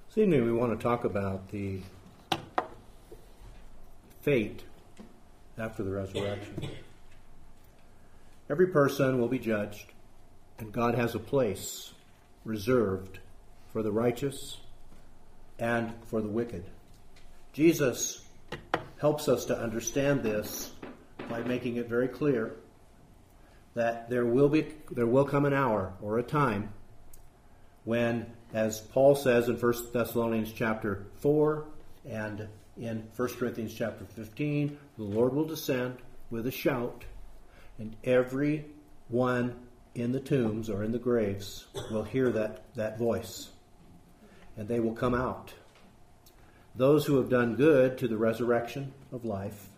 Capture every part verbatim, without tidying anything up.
This evening we want to talk about the fate after the resurrection. Every person will be judged, and God has a place reserved for the righteous and for the wicked. Jesus helps us to understand this by making it very clear that there will be there will come an hour or a time when, as Paul says in First Thessalonians chapter four and in First Corinthians chapter fifteen, the Lord will descend with a shout, and every one in the tombs or in the graves will hear that, that voice, and they will come out. Those who have done good to the resurrection of life,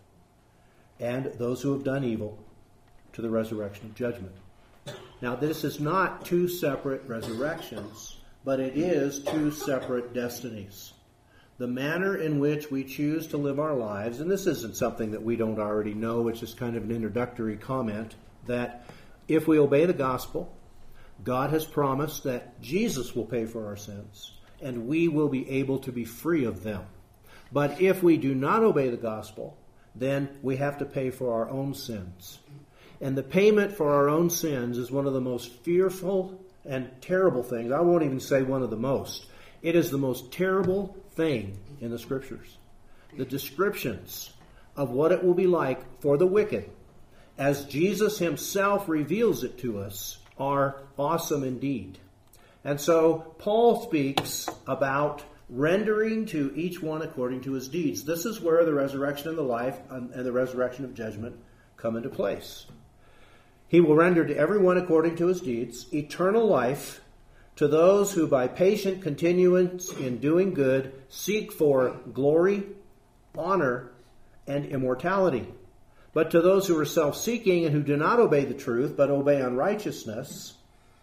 and those who have done evil to the resurrection of judgment. Now, this is not two separate resurrections, but it is two separate destinies. The manner in which we choose to live our lives, and this isn't something that we don't already know, it's just kind of an introductory comment, that if we obey the gospel, God has promised that Jesus will pay for our sins, and we will be able to be free of them. But if we do not obey the gospel, then we have to pay for our own sins. And the payment for our own sins is one of the most fearful and terrible things. I won't even say one of the most. It is the most terrible thing in the Scriptures. The descriptions of what it will be like for the wicked, as Jesus himself reveals it to us, are awesome indeed. And so Paul speaks about rendering to each one according to his deeds. This is where the resurrection of the life and the resurrection of judgment come into place. He will render to everyone according to his deeds eternal life to those who by patient continuance in doing good seek for glory, honor, and immortality. But to those who are self-seeking and who do not obey the truth but obey unrighteousness,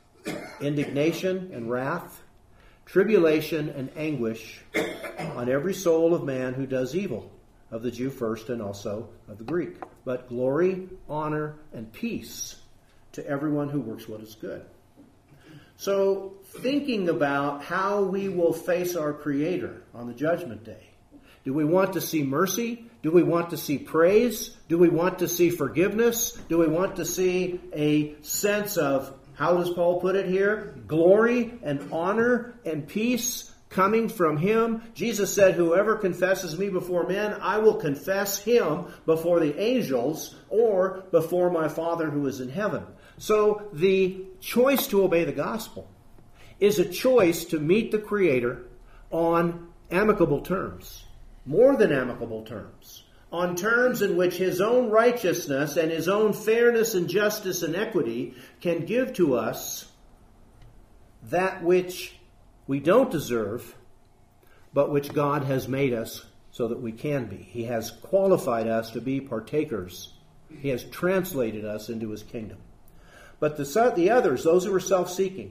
indignation and wrath, tribulation and anguish on every soul of man who does evil, of the Jew first and also of the Greek. But glory, honor, and peace to everyone who works what is good. So, thinking about how we will face our Creator on the judgment day. Do we want to see mercy? Do we want to see praise? Do we want to see forgiveness? Do we want to see a sense of, how does Paul put it here? Glory and honor and peace coming from him. Jesus said, whoever confesses me before men, I will confess him before the angels or before my Father who is in heaven. So the choice to obey the gospel is a choice to meet the Creator on amicable terms, more than amicable terms, on terms in which his own righteousness and his own fairness and justice and equity can give to us that which we don't deserve, but which God has made us so that we can be. He has qualified us to be partakers. He has translated us into his kingdom. But the, the others, those who are self-seeking,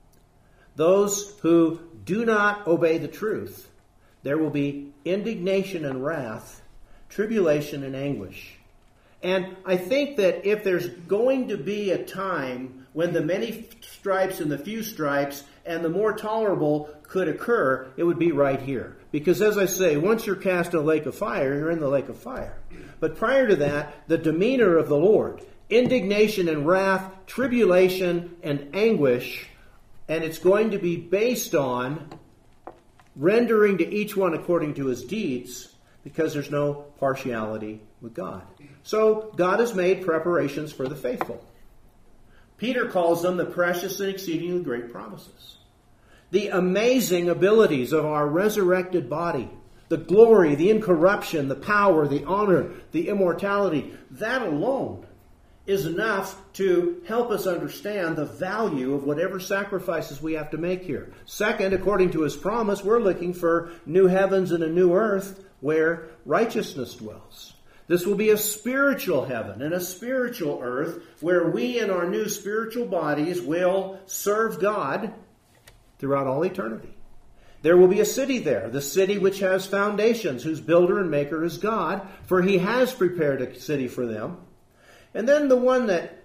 those who do not obey the truth, there will be indignation and wrath, tribulation and anguish. And I think that if there's going to be a time when the many stripes and the few stripes and the more tolerable could occur, it would be right here. Because as I say, once you're cast in a lake of fire, you're in the lake of fire. But prior to that, the demeanor of the Lord, indignation and wrath, tribulation and anguish, and it's going to be based on rendering to each one according to his deeds, because there's no partiality with God. So God has made preparations for the faithful. Peter calls them the precious and exceedingly great promises. The amazing abilities of our resurrected body, the glory, the incorruption, the power, the honor, the immortality, that alone is enough to help us understand the value of whatever sacrifices we have to make here. Second, according to his promise, we're looking for new heavens and a new earth where righteousness dwells. This will be a spiritual heaven and a spiritual earth where we in our new spiritual bodies will serve God throughout all eternity. There will be a city there, the city which has foundations, whose builder and maker is God, for he has prepared a city for them. And then the one that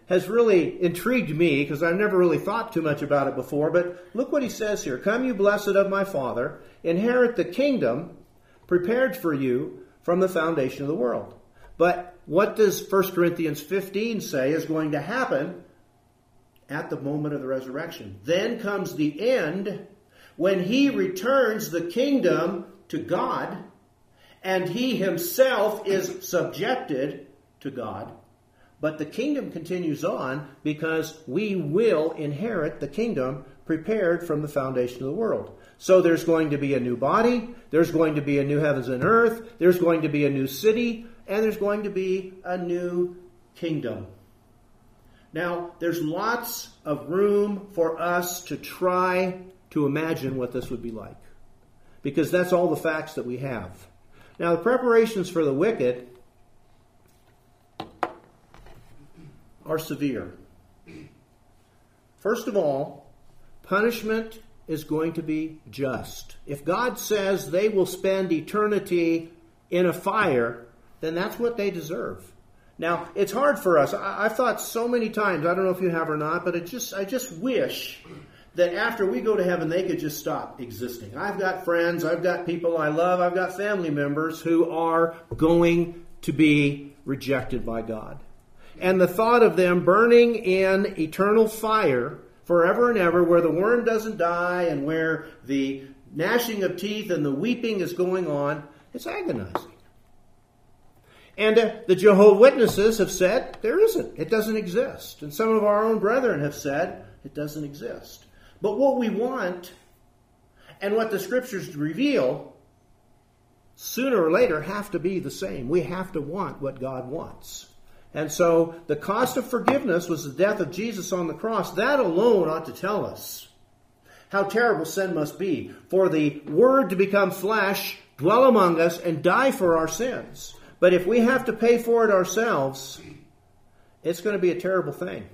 has really intrigued me because I've never really thought too much about it before. But look what he says here. Come, you blessed of my Father, inherit the kingdom prepared for you from the foundation of the world. But what does First Corinthians fifteen say is going to happen at the moment of the resurrection? Then comes the end when he returns the kingdom to God and he himself is subjected to God. But the kingdom continues on because we will inherit the kingdom prepared from the foundation of the world. So there's going to be a new body, there's going to be a new heavens and earth, there's going to be a new city, and there's going to be a new kingdom. Now, there's lots of room for us to try to imagine what this would be like, because that's all the facts that we have. Now, the preparations for the wicked are severe. First of all, punishment is going to be just. If God says they will spend eternity in a fire, then that's what they deserve. Now, it's hard for us. I, I've thought so many times, I don't know if you have or not, but it just I just wish that after we go to heaven, they could just stop existing. I've got friends, I've got people I love, I've got family members who are going to be rejected by God. And the thought of them burning in eternal fire forever and ever, where the worm doesn't die and where the gnashing of teeth and the weeping is going on, it's agonizing. And uh, the Jehovah's Witnesses have said, there isn't. It doesn't exist. And some of our own brethren have said, it doesn't exist. But what we want, and what the Scriptures reveal, sooner or later have to be the same. We have to want what God wants. And so the cost of forgiveness was the death of Jesus on the cross. That alone ought to tell us how terrible sin must be. For the Word to become flesh, dwell among us, and die for our sins. But if we have to pay for it ourselves, it's going to be a terrible thing.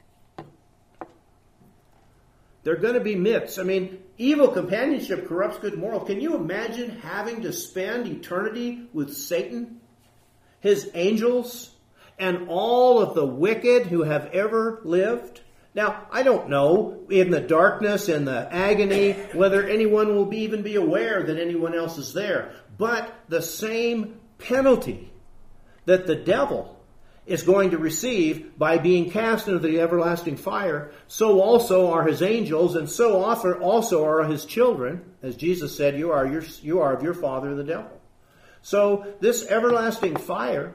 There are going to be myths. I mean, evil companionship corrupts good morals. Can you imagine having to spend eternity with Satan, his angels, and all of the wicked who have ever lived? Now, I don't know, in the darkness and the agony, whether anyone will be, even be aware that anyone else is there. But the same penalty that the devil is going to receive by being cast into the everlasting fire, so also are his angels, and so also are his children. As Jesus said, you are, your, you are of your father the devil. So this everlasting fire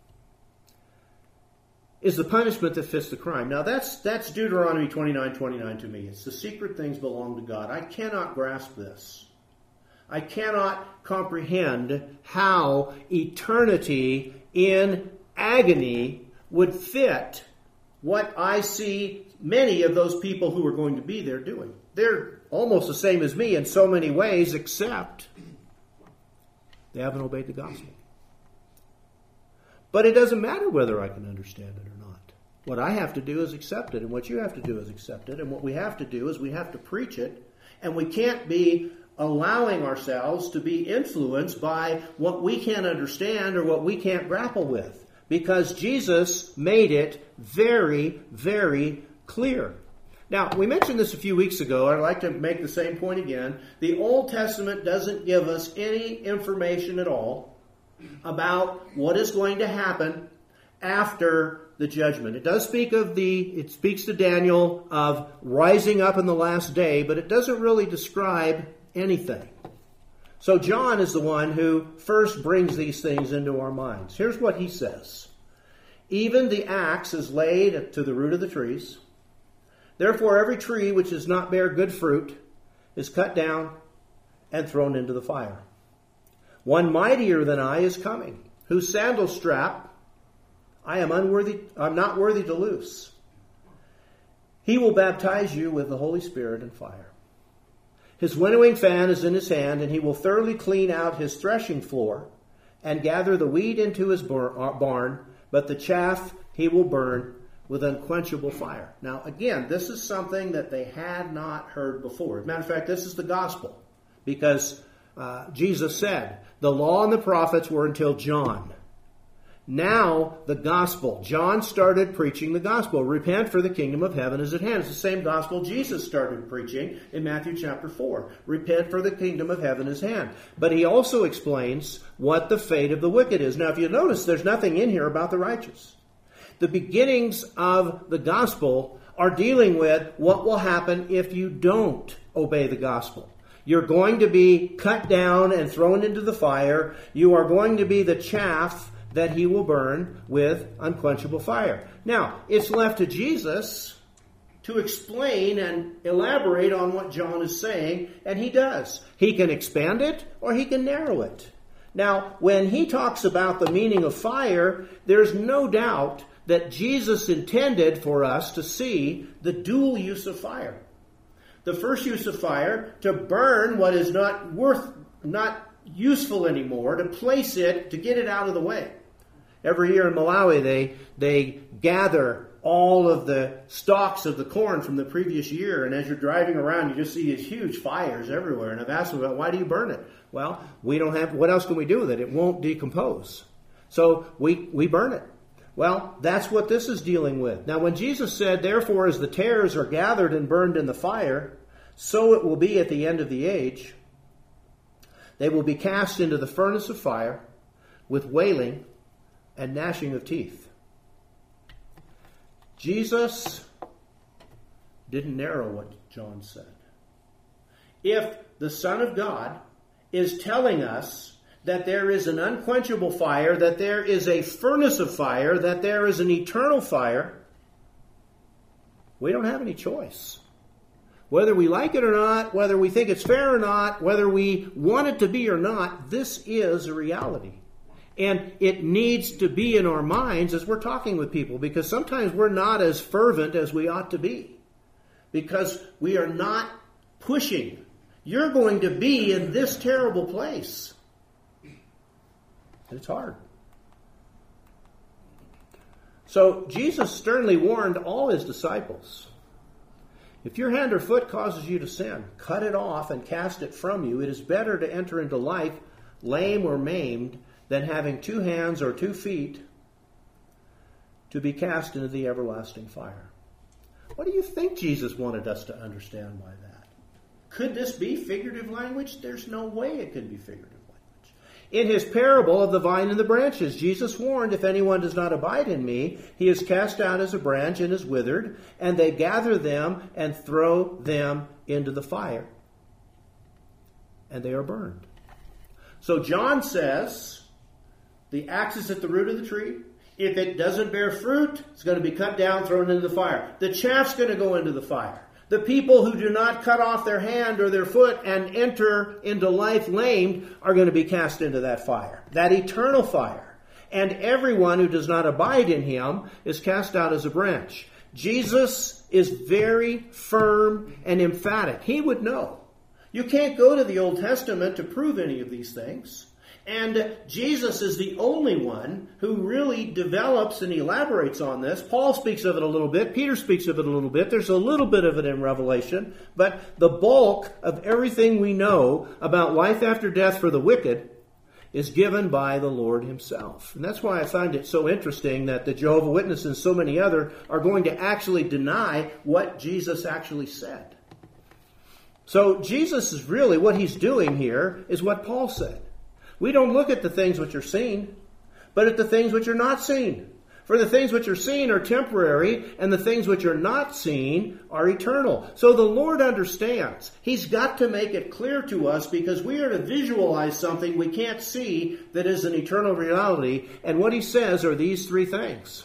is the punishment that fits the crime. Now that's that's Deuteronomy twenty-nine twenty-nine to me. It's the secret things belong to God. I cannot grasp this. I cannot comprehend how eternity in agony would fit what I see many of those people who are going to be there doing. They're almost the same as me in so many ways, except they haven't obeyed the gospel. But it doesn't matter whether I can understand it or not. What I have to do is accept it, and what you have to do is accept it, and what we have to do is we have to preach it, and we can't be allowing ourselves to be influenced by what we can't understand or what we can't grapple with, because Jesus made it very, very clear. Now, we mentioned this a few weeks ago. I'd like to make the same point again. The Old Testament doesn't give us any information at all about what is going to happen after the judgment. It does speak of the, it speaks to Daniel of rising up in the last day, but it doesn't really describe anything. So John is the one who first brings these things into our minds. Here's what he says. Even the axe is laid to the root of the trees. Therefore every tree which does not bear good fruit is cut down and thrown into the fire. One mightier than I is coming, whose sandal strap I am unworthy, I'm not worthy to loose. He will baptize you with the Holy Spirit and fire. His winnowing fan is in his hand, and he will thoroughly clean out his threshing floor and gather the wheat into his barn, but the chaff he will burn with unquenchable fire. Now, again, this is something that they had not heard before. As a matter of fact, this is the gospel, because uh, Jesus said, the law and the prophets were until John. Now the gospel. John started preaching the gospel. Repent, for the kingdom of heaven is at hand. It's the same gospel Jesus started preaching in Matthew chapter four. Repent, for the kingdom of heaven is at hand. But he also explains what the fate of the wicked is. Now, if you notice, there's nothing in here about the righteous. The beginnings of the gospel are dealing with what will happen if you don't obey the gospel. You're going to be cut down and thrown into the fire. You are going to be the chaff that he will burn with unquenchable fire. Now, it's left to Jesus to explain and elaborate on what John is saying, and he does. He can expand it or he can narrow it. Now, when he talks about the meaning of fire, there's no doubt that Jesus intended for us to see the dual use of fire. The first use of fire, to burn what is not worth, not useful anymore, to place it, to get it out of the way. Every year in Malawi, they they gather all of the stalks of the corn from the previous year, and as you're driving around, you just see these huge fires everywhere. And I've asked them about, why do you burn it? Well, we don't have, what else can we do with it? It won't decompose. So we, we burn it. Well, that's what this is dealing with. Now, when Jesus said, therefore, as the tares are gathered and burned in the fire, so it will be at the end of the age. They will be cast into the furnace of fire with wailing and gnashing of teeth. Jesus didn't narrow what John said. If the Son of God is telling us that there is an unquenchable fire, that there is a furnace of fire, that there is an eternal fire, we don't have any choice. Whether we like it or not, whether we think it's fair or not, whether we want it to be or not, this is a reality. And it needs to be in our minds as we're talking with people, because sometimes we're not as fervent as we ought to be, because we are not pushing. You're going to be in this terrible place. It's hard. So Jesus sternly warned all his disciples, if your hand or foot causes you to sin, cut it off and cast it from you. It is better to enter into life lame or maimed than having two hands or two feet to be cast into the everlasting fire. What do you think Jesus wanted us to understand by that? Could this be figurative language? There's no way it could be figurative language. In his parable of the vine and the branches, Jesus warned, if anyone does not abide in me, he is cast out as a branch and is withered, and they gather them and throw them into the fire, and they are burned. So John says, the axe is at the root of the tree. If it doesn't bear fruit, it's going to be cut down, thrown into the fire. The chaff's going to go into the fire. The people who do not cut off their hand or their foot and enter into life lamed are going to be cast into that fire, that eternal fire. And everyone who does not abide in him is cast out as a branch. Jesus is very firm and emphatic. He would know. You can't go to the Old Testament to prove any of these things. And Jesus is the only one who really develops and elaborates on this. Paul speaks of it a little bit. Peter speaks of it a little bit. There's a little bit of it in Revelation. But the bulk of everything we know about life after death for the wicked is given by the Lord himself. And that's why I find it so interesting that the Jehovah's Witnesses and so many others are going to actually deny what Jesus actually said. So Jesus is really, what he's doing here is what Paul said. We don't look at the things which are seen, but at the things which are not seen. For the things which are seen are temporary, and the things which are not seen are eternal. So the Lord understands. He's got to make it clear to us, because we are to visualize something we can't see that is an eternal reality. And what he says are these three things.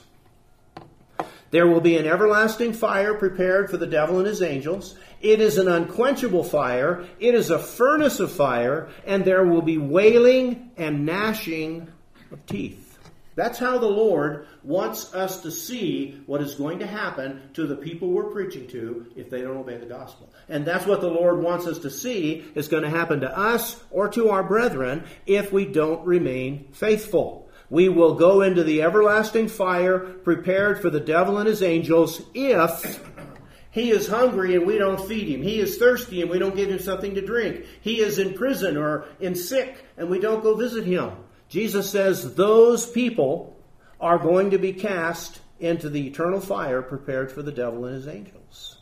There will be an everlasting fire prepared for the devil and his angels. It is an unquenchable fire. It is a furnace of fire. And there will be wailing and gnashing of teeth. That's how the Lord wants us to see what is going to happen to the people we're preaching to if they don't obey the gospel. And that's what the Lord wants us to see is going to happen to us or to our brethren if we don't remain faithful. We will go into the everlasting fire prepared for the devil and his angels if he is hungry and we don't feed him. He is thirsty and we don't give him something to drink. He is in prison or in sick and we don't go visit him. Jesus says those people are going to be cast into the eternal fire prepared for the devil and his angels.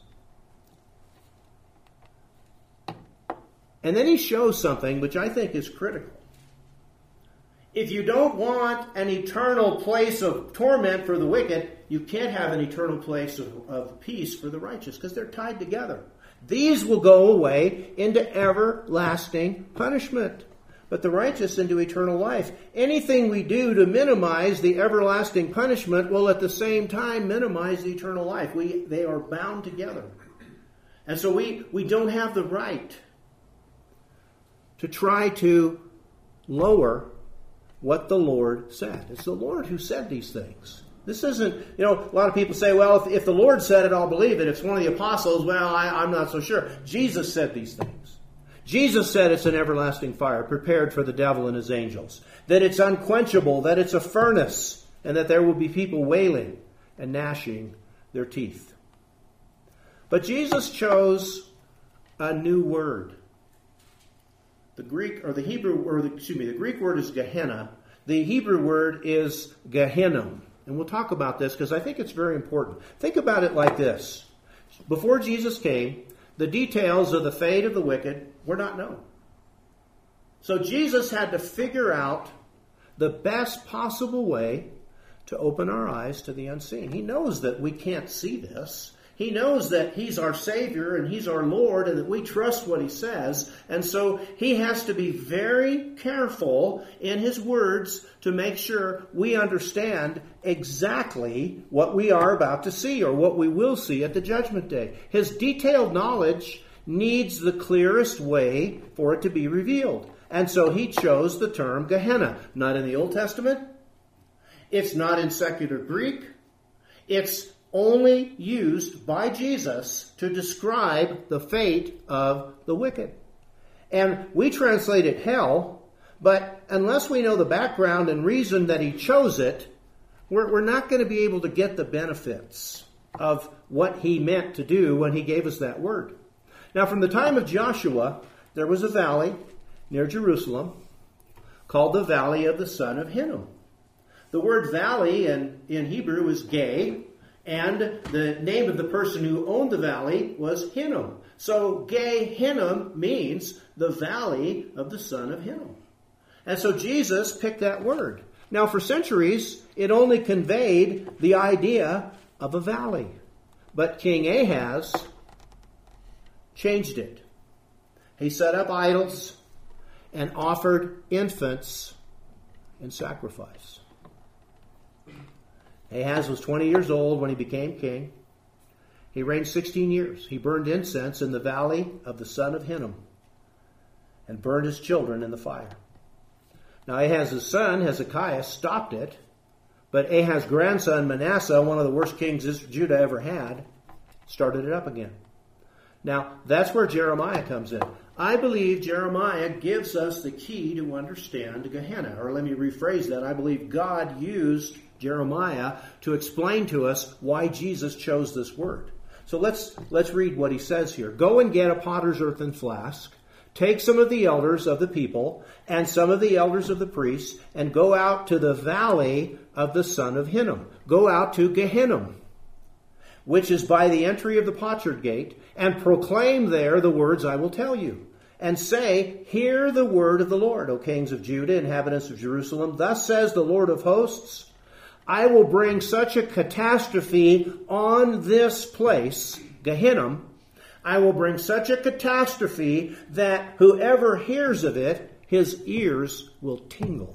And then he shows something which I think is critical. If you don't want an eternal place of torment for the wicked, you can't have an eternal place of, of peace for the righteous, because they're tied together. These will go away into everlasting punishment, but the righteous into eternal life. Anything we do to minimize the everlasting punishment will at the same time minimize the eternal life. We, they are bound together. And so we, we don't have the right to try to lower what the Lord said. It's the Lord who said these things. This isn't, you know, a lot of people say, well, if, if the Lord said it, I'll believe it. If it's one of the apostles, well, I, I'm not so sure. Jesus said these things. Jesus said it's an everlasting fire prepared for the devil and his angels. That it's unquenchable, that it's a furnace, and that there will be people wailing and gnashing their teeth. But Jesus chose a new word. The Greek, or the Hebrew, or the, excuse me, the Greek word is Gehenna. The Hebrew word is Gehinnom. And we'll talk about this because I think it's very important. Think about it like this. Before Jesus came, the details of the fate of the wicked were not known. So Jesus had to figure out the best possible way to open our eyes to the unseen. He knows that we can't see this. He knows that He's our Savior and He's our Lord and that we trust what He says. And so He has to be very careful in His words to make sure we understand exactly what we are about to see or what we will see at the Judgment Day. His detailed knowledge needs the clearest way for it to be revealed. And so He chose the term Gehenna. Not in the Old Testament. It's not in secular Greek. It's only used by Jesus to describe the fate of the wicked. And we translate it hell, but unless we know the background and reason that He chose it, we're, we're not going to be able to get the benefits of what He meant to do when He gave us that word. Now, from the time of Joshua, there was a valley near Jerusalem called the Valley of the Son of Hinnom. The word valley in, in Hebrew is Gay, and the name of the person who owned the valley was Hinnom. So Gay Hinnom means the valley of the son of Hinnom. And so Jesus picked that word. Now for centuries, it only conveyed the idea of a valley. But King Ahaz changed it. He set up idols and offered infants in sacrifice. Ahaz was twenty years old when he became king. He reigned sixteen years. He burned incense in the valley of the son of Hinnom and burned his children in the fire. Now Ahaz's son, Hezekiah, stopped it, but Ahaz's grandson, Manasseh, one of the worst kings Judah ever had, started it up again. Now, that's where Jeremiah comes in. I believe Jeremiah gives us the key to understand Gehenna. Or let me rephrase that. I believe God used Jeremiah to explain to us why Jesus chose this word. So let's let's read what he says here. Go and get a potter's earthen flask. Take some of the elders of the people and some of the elders of the priests and go out to the valley of the son of Hinnom. Go out to Gehinnom, which is by the entry of the potsherd gate, and proclaim there the words I will tell you. And say, hear the word of the Lord, O kings of Judah, inhabitants of Jerusalem. Thus says the Lord of hosts, I will bring such a catastrophe on this place, Gehinnom. I will bring such a catastrophe that whoever hears of it, his ears will tingle.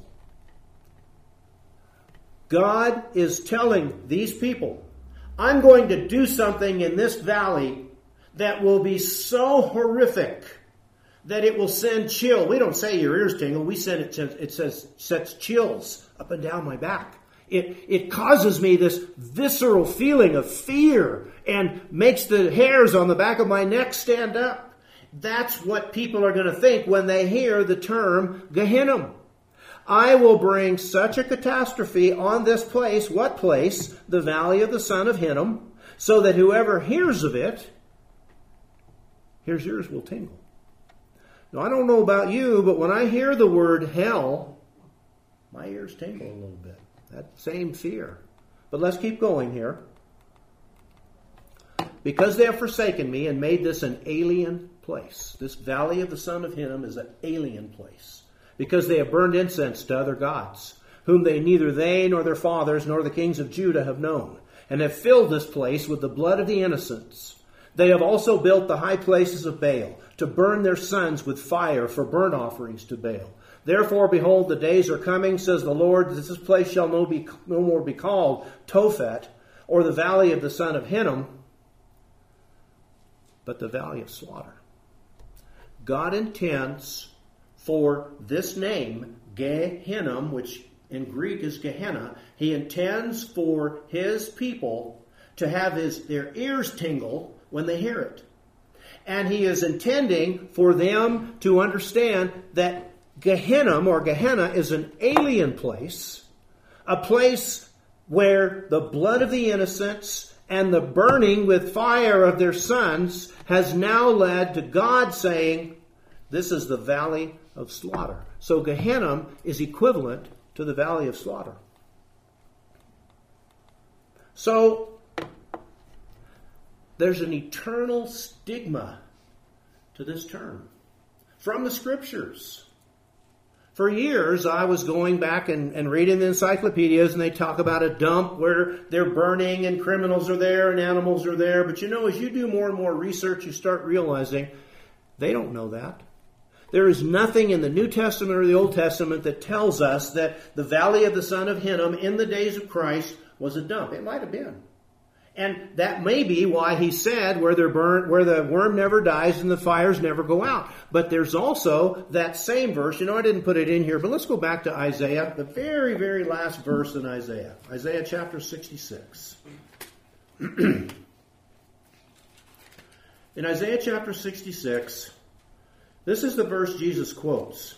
God is telling these people, I'm going to do something in this valley that will be so horrific that it will send chill. We don't say your ears tingle. We send it, it says, sets chills up and down my back. It, it causes me this visceral feeling of fear and makes the hairs on the back of my neck stand up. That's what people are going to think when they hear the term Gehinnom. I will bring such a catastrophe on this place. What place? The valley of the son of Hinnom, so that whoever hears of it, his ears will tingle. Now, I don't know about you, but when I hear the word hell, my ears tingle a little bit. That same fear. But let's keep going here. Because they have forsaken me and made this an alien place. This valley of the son of Hinnom is an alien place. Because they have burned incense to other gods, whom they neither they nor their fathers nor the kings of Judah have known, and have filled this place with the blood of the innocents. They have also built the high places of Baal, to burn their sons with fire for burnt offerings to Baal. Therefore, behold, the days are coming, says the Lord, that this place shall no, be, no more be called Tophet, or the valley of the son of Hinnom, but the valley of slaughter. God intends for this name, Gehinnom, which in Greek is Gehenna, he intends for his people to have his, their ears tingle when they hear it. And he is intending for them to understand that Gehinnom or Gehenna is an alien place, a place where the blood of the innocents and the burning with fire of their sons has now led to God saying, this is the valley of slaughter. So Gehenna is equivalent to the valley of slaughter. So there's an eternal stigma to this term from the Scriptures. For years, I was going back and, and reading the encyclopedias, and they talk about a dump where they're burning and criminals are there and animals are there. But you know, as you do more and more research, you start realizing they don't know that. There is nothing in the New Testament or the Old Testament that tells us that the valley of the son of Hinnom in the days of Christ was a dump. It might have been. And that may be why he said where they're burnt, where the worm never dies and the fires never go out. But there's also that same verse. You know, I didn't put it in here, but let's go back to Isaiah, the very, very last verse in Isaiah. Isaiah chapter sixty-six. In Isaiah chapter sixty-six, this is the verse Jesus quotes.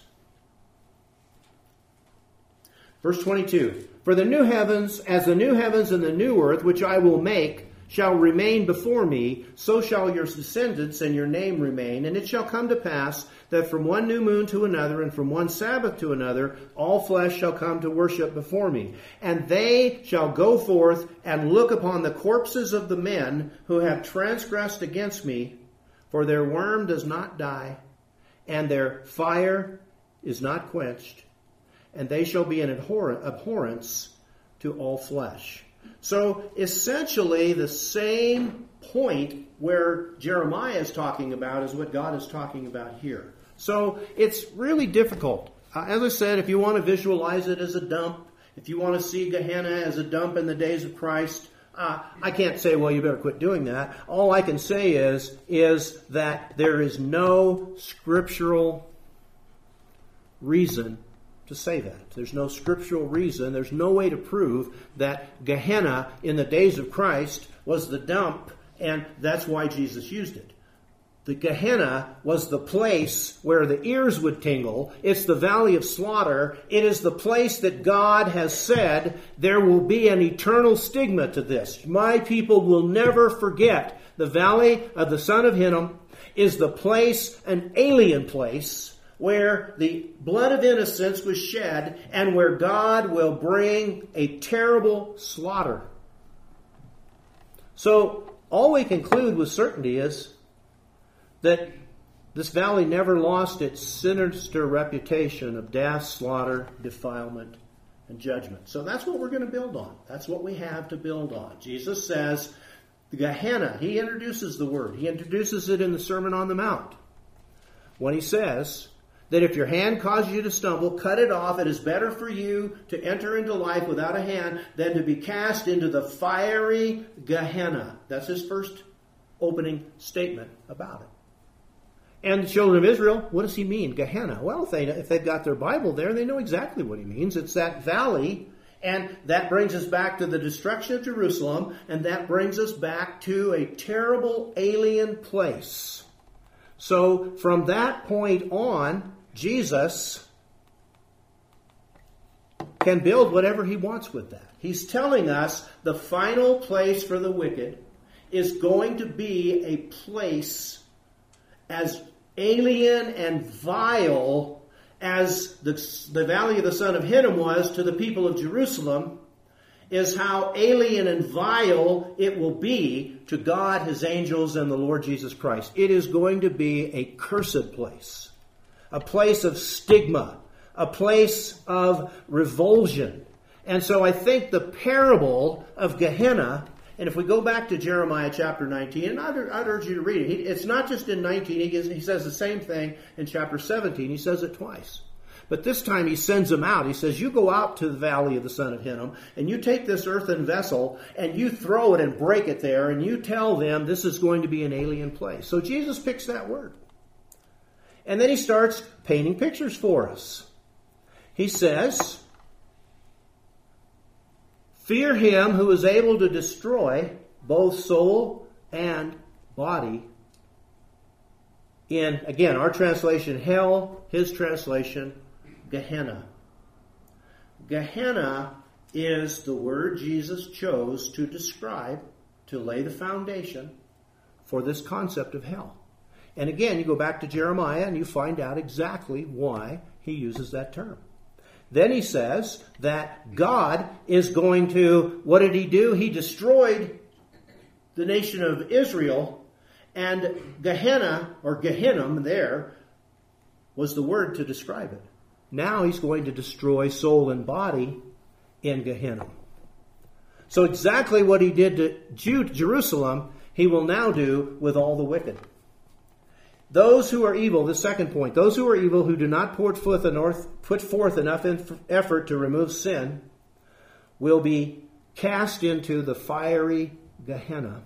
Verse twenty-two. For the new heavens, as the new heavens and the new earth, which I will make, shall remain before me, so shall your descendants and your name remain. And it shall come to pass that from one new moon to another, and from one Sabbath to another, all flesh shall come to worship before me. And they shall go forth and look upon the corpses of the men who have transgressed against me, for their worm does not die, and their fire is not quenched, and they shall be an abhorrence to all flesh. So essentially the same point where Jeremiah is talking about is what God is talking about here. So it's really difficult. Uh, as I said, if you want to visualize it as a dump, if you want to see Gehenna as a dump in the days of Christ, uh, I can't say, well, you better quit doing that. All I can say is, is that there is no scriptural reason to say that. There's no scriptural reason. There's no way to prove that Gehenna in the days of Christ was the dump, and that's why Jesus used it. The Gehenna was the place where the ears would tingle. It's the valley of slaughter. It is the place that God has said there will be an eternal stigma to this. My people will never forget. The valley of the son of Hinnom is the place, an alien place, where the blood of innocents was shed and where God will bring a terrible slaughter. So all we conclude with certainty is that this valley never lost its sinister reputation of death, slaughter, defilement, and judgment. So that's what we're going to build on. That's what we have to build on. Jesus says, Gehenna, he introduces the word. He introduces it in the Sermon on the Mount. When he says that if your hand causes you to stumble, cut it off. It is better for you to enter into life without a hand than to be cast into the fiery Gehenna. That's his first opening statement about it. And the children of Israel, what does he mean? Gehenna. Well, if, they, if they've got their Bible there, they know exactly what he means. It's that valley, and that brings us back to the destruction of Jerusalem, and that brings us back to a terrible alien place. So from that point on, Jesus can build whatever he wants with that. He's telling us the final place for the wicked is going to be a place as alien and vile as the, the valley of the son of Hinnom was to the people of Jerusalem, is how alien and vile it will be to God, his angels, and the Lord Jesus Christ. It is going to be a cursed place, a place of stigma, a place of revulsion. And so I think the parable of Gehenna, and if we go back to Jeremiah chapter nineteen, and I'd, I'd urge you to read it. He, it's not just in nineteen. He, gives, he says the same thing in chapter seventeen. He says it twice. But this time he sends them out. He says, you go out to the valley of the son of Hinnom, and you take this earthen vessel, and you throw it and break it there, and you tell them this is going to be an alien place. So Jesus picks that word. And then he starts painting pictures for us. He says, fear him who is able to destroy both soul and body. In, again, our translation, hell, his translation, Gehenna. Gehenna is the word Jesus chose to describe, to lay the foundation for this concept of hell. And again, you go back to Jeremiah and you find out exactly why he uses that term. Then he says that God is going to, what did he do? He destroyed the nation of Israel, and Gehenna, or Gehinnom there, was the word to describe it. Now he's going to destroy soul and body in Gehenna. So exactly what he did to Jude, Jerusalem, he will now do with all the wicked. Those who are evil, the second point, those who are evil who do not put forth enough, put forth enough effort to remove sin will be cast into the fiery Gehenna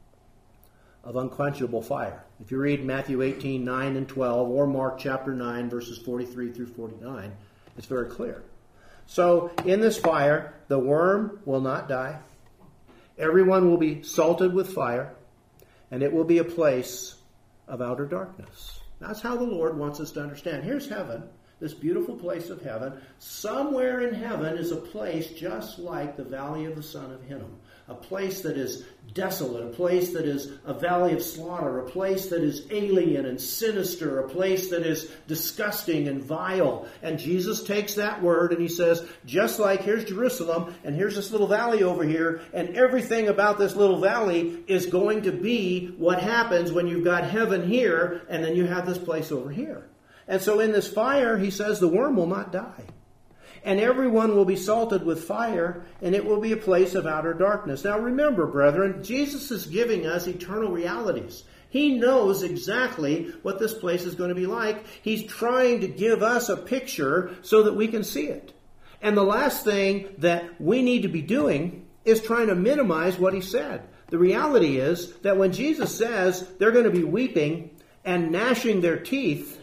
of unquenchable fire. If you read Matthew eighteen, nine and twelve, or Mark chapter nine, verses forty-three through forty-nine, it's very clear. So in this fire, the worm will not die. Everyone will be salted with fire, and it will be a place of outer darkness. That's how the Lord wants us to understand. Here's heaven, this beautiful place of heaven. Somewhere in heaven is a place just like the valley of the son of Hinnom. A place that is desolate, a place that is a valley of slaughter, a place that is alien and sinister, a place that is disgusting and vile. And Jesus takes that word and he says, just like here's Jerusalem, and here's this little valley over here, and everything about this little valley is going to be what happens when you've got heaven here, and then you have this place over here. And so in this fire, he says, the worm will not die. And everyone will be salted with fire, and it will be a place of outer darkness. Now remember, brethren, Jesus is giving us eternal realities. He knows exactly what this place is going to be like. He's trying to give us a picture so that we can see it. And the last thing that we need to be doing is trying to minimize what he said. The reality is that when Jesus says they're going to be weeping and gnashing their teeth,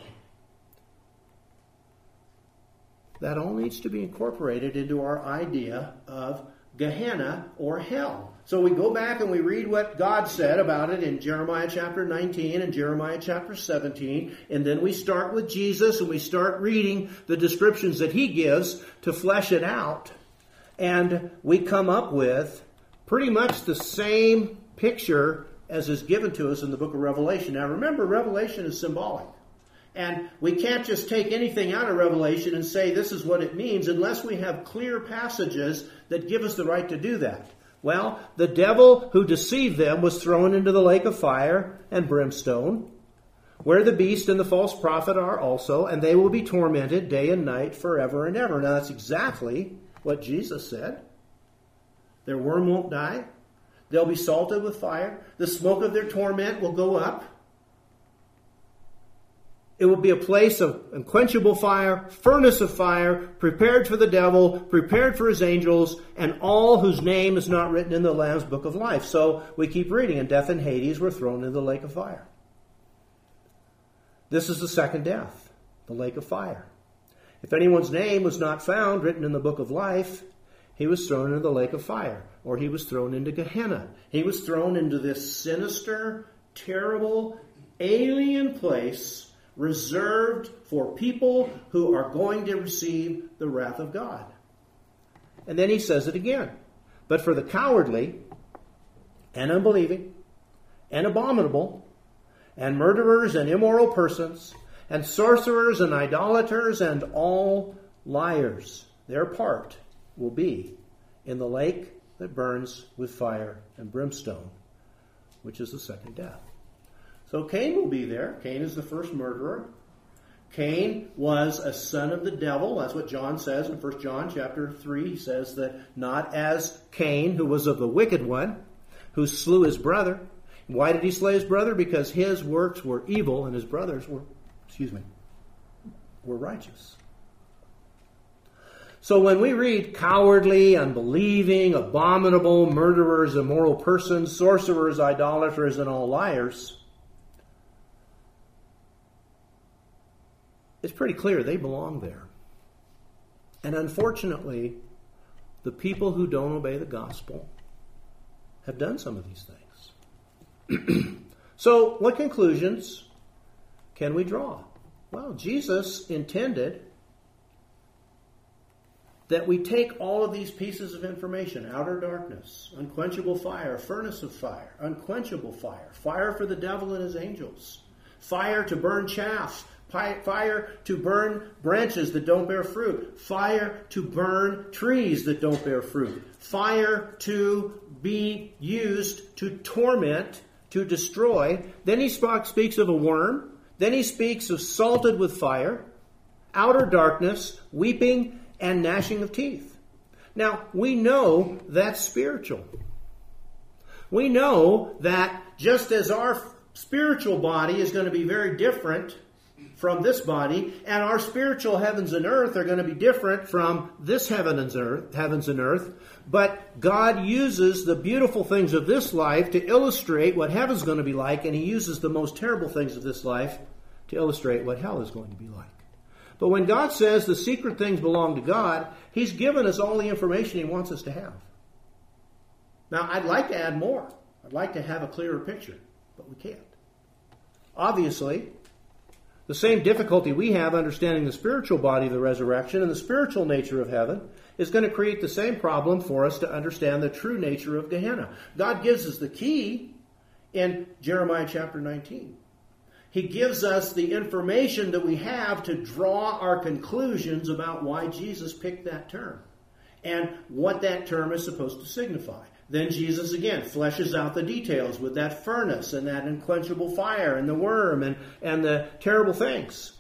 that all needs to be incorporated into our idea of Gehenna or hell. So we go back and we read what God said about it in Jeremiah chapter nineteen and Jeremiah chapter seventeen. And then we start with Jesus and we start reading the descriptions that he gives to flesh it out. And we come up with pretty much the same picture as is given to us in the book of Revelation. Now remember, Revelation is symbolic. And we can't just take anything out of Revelation and say this is what it means unless we have clear passages that give us the right to do that. Well, the devil who deceived them was thrown into the lake of fire and brimstone, where the beast and the false prophet are also, and they will be tormented day and night forever and ever. Now that's exactly what Jesus said. Their worm won't die. They'll be salted with fire. The smoke of their torment will go up. It will be a place of unquenchable fire, furnace of fire, prepared for the devil, prepared for his angels, and all whose name is not written in the Lamb's book of life. So we keep reading, and death and Hades were thrown into the lake of fire. This is the second death, the lake of fire. If anyone's name was not found written in the book of life, he was thrown into the lake of fire, or he was thrown into Gehenna. He was thrown into this sinister, terrible, alien place reserved for people who are going to receive the wrath of God. And then he says it again. But for the cowardly and unbelieving and abominable and murderers and immoral persons And sorcerers and idolaters and all liars, their part will be in the lake that burns with fire and brimstone, which is the second death. So Cain will be there. Cain is the first murderer. Cain was a son of the devil. That's what John says in First John chapter three. He says that not as Cain, who was of the wicked one, who slew his brother. Why did he slay his brother? Because his works were evil and his brothers were, excuse me, were righteous. So when we read cowardly, unbelieving, abominable, murderers, immoral persons, sorcerers, idolaters, and all liars, it's pretty clear they belong there. And unfortunately, the people who don't obey the gospel have done some of these things. So what conclusions can we draw? Well, Jesus intended that we take all of these pieces of information, outer darkness, unquenchable fire, furnace of fire, unquenchable fire, fire for the devil and his angels, fire to burn chaff, fire to burn branches that don't bear fruit, fire to burn trees that don't bear fruit, fire to be used to torment, to destroy. Then he speaks of a worm. Then he speaks of salted with fire, outer darkness, weeping, and gnashing of teeth. Now, we know that's spiritual. We know that just as our spiritual body is going to be very different from this body, and our spiritual heavens and earth are going to be different from this heaven and earth, heavens and earth, but God uses the beautiful things of this life to illustrate what heaven's going to be like, and he uses the most terrible things of this life to illustrate what hell is going to be like. But when God says the secret things belong to God, he's given us all the information he wants us to have. Now, I'd like to add more. I'd like to have a clearer picture, but we can't. Obviously, the same difficulty we have understanding the spiritual body of the resurrection and the spiritual nature of heaven is going to create the same problem for us to understand the true nature of Gehenna. God gives us the key in Jeremiah chapter nineteen. He gives us the information that we have to draw our conclusions about why Jesus picked that term and what that term is supposed to signify. Then Jesus again fleshes out the details with that furnace and that unquenchable fire and the worm and, and the terrible things.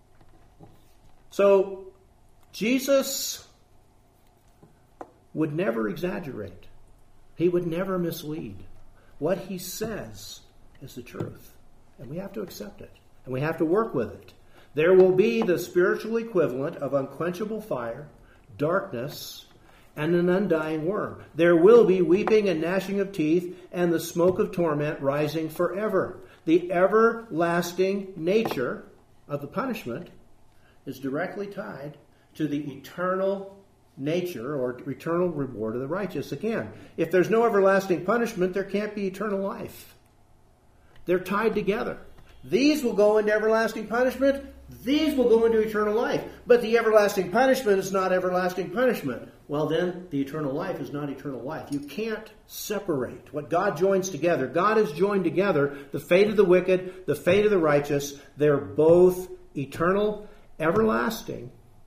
So Jesus would never exaggerate. He would never mislead. What he says is the truth. And we have to accept it. And we have to work with it. There will be the spiritual equivalent of unquenchable fire, darkness, and an undying worm. There will be weeping and gnashing of teeth and the smoke of torment rising forever. The everlasting nature of the punishment is directly tied to the eternal nature or eternal reward of the righteous. Again, if there's no everlasting punishment, there can't be eternal life. They're tied together. These will go into everlasting punishment. These will go into eternal life. But the everlasting punishment is not everlasting punishment. Well, then, the eternal life is not eternal life. You can't separate what God joins together. God has joined together the fate of the wicked, the fate of the righteous. They're both eternal, everlasting.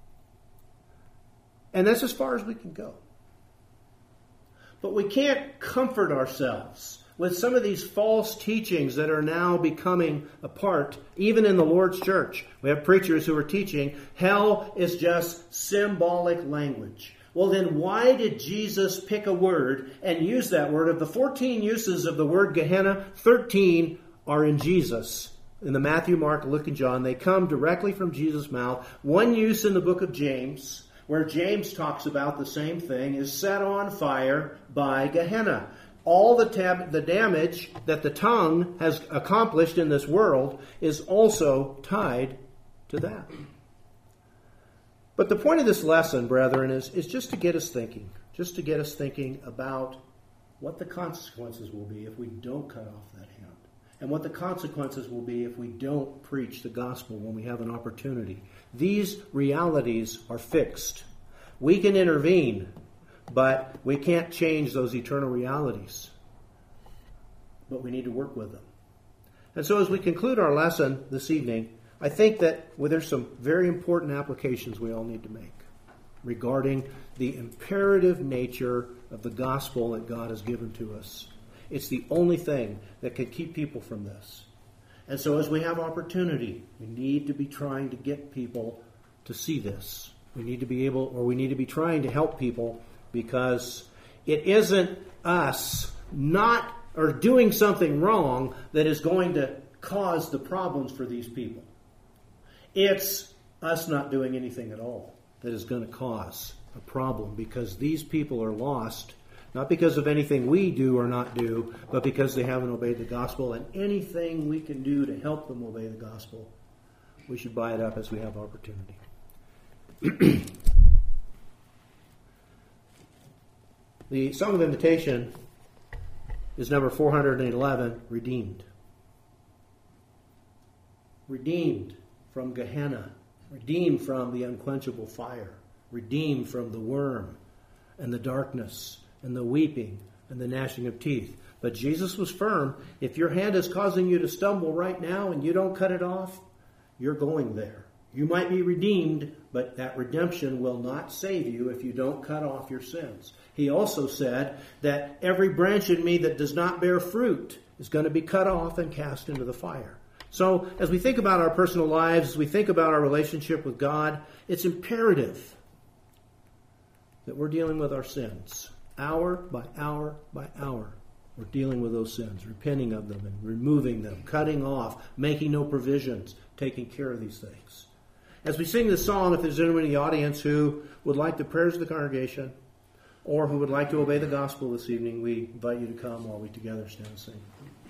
And that's as far as we can go. But we can't comfort ourselves with some of these false teachings that are now becoming a part, even in the Lord's church. We have preachers who are teaching hell is just symbolic language. Well, then why did Jesus pick a word and use that word? Of the fourteen uses of the word Gehenna, thirteen are in Jesus. In the Matthew, Mark, Luke, and John, they come directly from Jesus' mouth. One use in the book of James, where James talks about the same thing, is set on fire by Gehenna. All the, tab- the damage that the tongue has accomplished in this world is also tied to that. But the point of this lesson, brethren, is, is just to get us thinking. Just to get us thinking about what the consequences will be if we don't cut off that hand. And what the consequences will be if we don't preach the gospel when we have an opportunity. These realities are fixed. We can intervene, but we can't change those eternal realities. But we need to work with them. And so as we conclude our lesson this evening, I think that well, there's some very important applications we all need to make regarding the imperative nature of the gospel that God has given to us. It's the only thing that can keep people from this. And so as we have opportunity, we need to be trying to get people to see this. We need to be able, or we need to be trying to help people, because it isn't us not or doing something wrong that is going to cause the problems for these people. It's us not doing anything at all that is going to cause a problem, because these people are lost, not because of anything we do or not do, but because they haven't obeyed the gospel. And anything we can do to help them obey the gospel, we should buy it up as we have opportunity. The Song of Invitation is number four hundred eleven, Redeemed. Redeemed from Gehenna. Redeemed from the unquenchable fire. Redeemed from the worm and the darkness and the weeping and the gnashing of teeth. But Jesus was firm. If your hand is causing you to stumble right now and you don't cut it off, you're going there. You might be redeemed, but that redemption will not save you if you don't cut off your sins. He also said that every branch in me that does not bear fruit is going to be cut off and cast into the fire. So as we think about our personal lives, as we think about our relationship with God, it's imperative that we're dealing with our sins. Hour by hour by hour, we're dealing with those sins, repenting of them and removing them, cutting off, making no provisions, taking care of these things. As we sing this song, if there's anyone in the audience who would like the prayers of the congregation or who would like to obey the gospel this evening, we invite you to come while we together stand and sing.